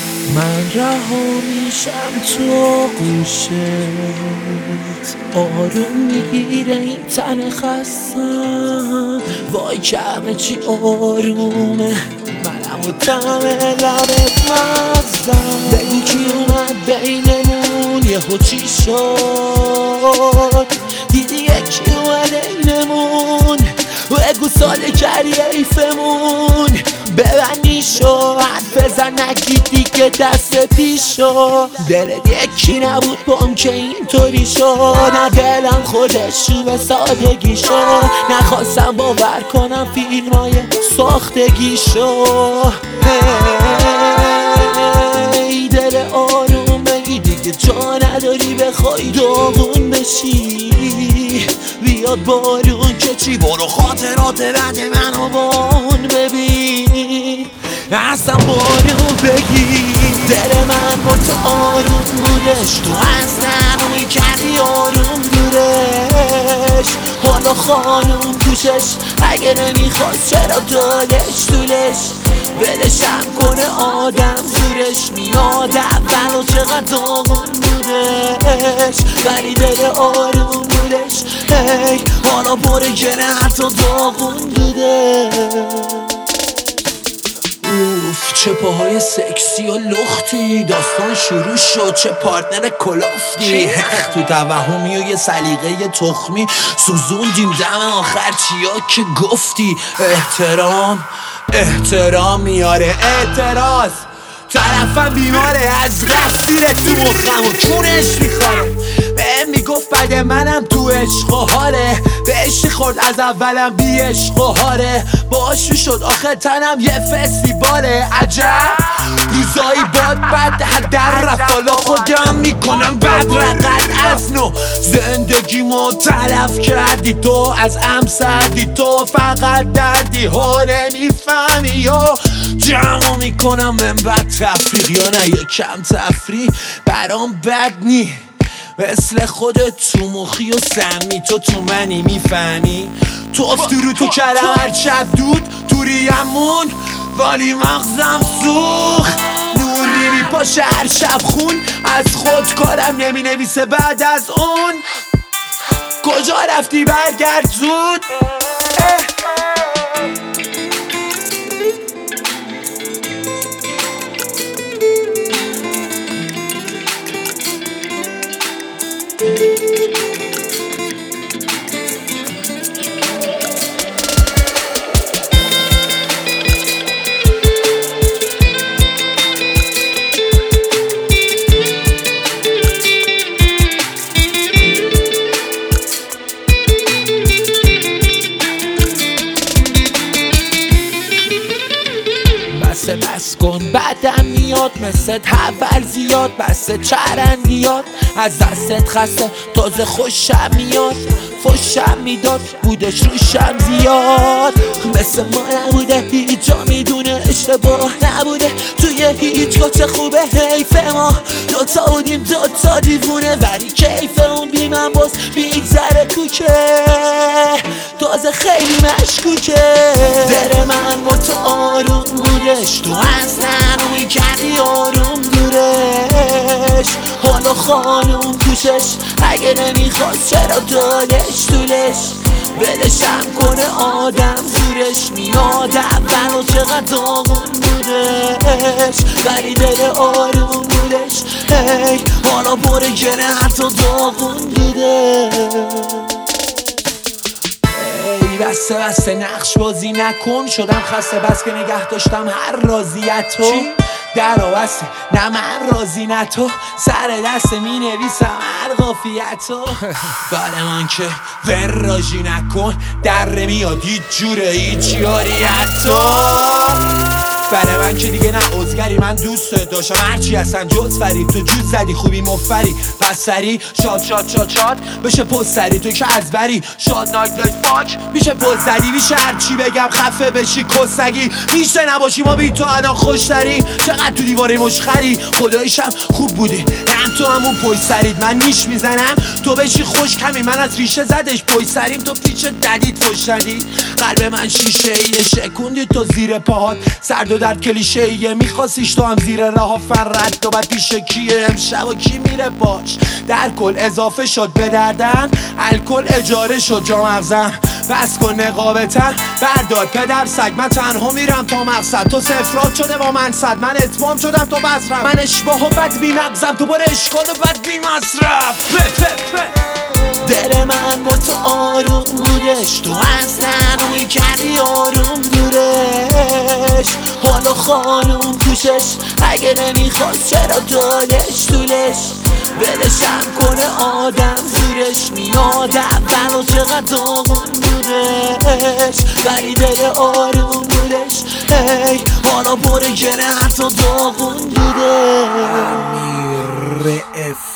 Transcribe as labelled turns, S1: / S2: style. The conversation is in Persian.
S1: من رها میشم تو گوشت، آروم میگیره این تن خستم. وای که همه چی آرومه، منم و تم لبت مزدم. بگو کی اومد بینمون، یهو چی شد؟ دیدی یکی اومده اینمون، بگو ساله کردی ایفمون. ببندی شو حد بزن نگی دیگه دست پیشو. دلت یکی نبود بام که اینطوری شد، نه دلم خودش رو به سادگی شد. نخواستم باور کنم فیلمای ساختگی شد. ای دل آروم بگی دیگه جا نداری بخوای داغون بشی. بیاد بارون که چی، برو خاطرات بد منو بان ببین. اصلا بارون بگی دل من با تو آروم بودش، تو از نروی کردی آروم دورش. حالا خانوم توشش اگه نمیخواست چرا دادش طولش. ولشم کنه آدم زورش میاد اول و چقدر داغون بودش. ولی دل آروم بودش، هی حالا بره گره حتی داغون بوده. اوف چه پاهای سکسی و لختی، داستان شروع شد چه پارتنر کلافتی. تو توهمی و یه سلیقه تخمی سوزوندیم دم آخر چیا که گفتی. احترام میاره اعتراض، طرفم بیماره از قصد زیر تو مخم و کونش میخواره. بهم میگفت بعد منم تو عشق و حاله، به عشق خورد از اولم بی عشق و حاله. باشو شد آخه تنم یه فستیواله. عجب روزایی باد بد در رفت، حالا خودم میکنم بد رقد از نو. زندگیمو تلف کردی تو، از ام سردی تو، فقط دردی ها نمیفهمی و جمع میکنم من بد تفریق یا نه یه کم تفریح برام بد نی. مثل خودت تو مخی و سمی تو منی میفهمی. تو افتورو تو کردم هر شب دود توریمون، ولی مغزم سوخت نوری میپاشه هر شب خون. از خود کارم نمی نویسه بعد از اون. کجا رفتی برگرد زود. بس کن بعدم میاد مثل اول زیاد، بس چرندیات از دستت خسته تازه خوشم میاد. فشم میداد بودش روشم زیاد، مثل ما نبوده هیچ جا میدونه اشتباه نبوده. توی هیچ چه خوبه حیف ما دوتا بودیم دوتا دیوونه، ولی کیف اون بی من باز بیگذره کوکه. تازه خیلی مشکوکه دل من با تو آروم بودش، تو از نروی کردی آروم دورش. حالا خانوم توشش اگه نمیخواست چرا دادش طولش. ولشم کنه آدم زورش میاد اول و چقدر داغون بودش. ولی دل آروم بودش، هی حالا بره گره حتی داغون بوده. بسته نقش بازی نکن، شدم خسته بس که نگه داشتم هر رازیتو. در بسته نه من راضی نه تو، سر دست می نویسم هر قافیتو. بله من که وراجی نکن، در میاد هیچ جوره هیچ یاری حتی. بله من که دیگه نه عزگری، من دوست داشتم هرچی هستن جز فرید. تو جوز زدی خوبی مفری پس سری شاد بشه پست سری. تو که از بری شاد نایت لایت فاک میشه پست زدی. میشه هرچی بگم خفه بشی کسگی، میشه نباشی ما بی تو الان خوش داریم. چقدر تو دیواره مشخری خدایشم خوب بودی میگن تو همون پشت سرید من نیش میزنم تو بشی خوش کمی من از ریشه زدش پشت سریم تو پیچ ددید فش ندید قلب من شیشه ایه شکوندی تو زیر پاهات سرد و در کلیشه ایه میخواستیش تو هم زیر راه فرد و بعد پیش کیه امشب و کی میره باش در کل اضافه شد به دردن الکل اجاره شد جا مغزم بس کن نقابتن بردار پدر سگ من تنها میرم تا مقصد تو سفرات شده با من صد من اتمام شدم تو بصرم من اشباه و بد بی مغزم تو بار اشکال و بد بی مصرف دل من با تو آروم بودش تو از نروی کردی آروم دورش حالا خانوم توشش اگه نمیخواست چرا دادش طولش ولشم کنه آدم زورش میاد اول و چقدر داغون بودش ولی دل آروم بودش هی حالا پره کنه حتی داغون بودش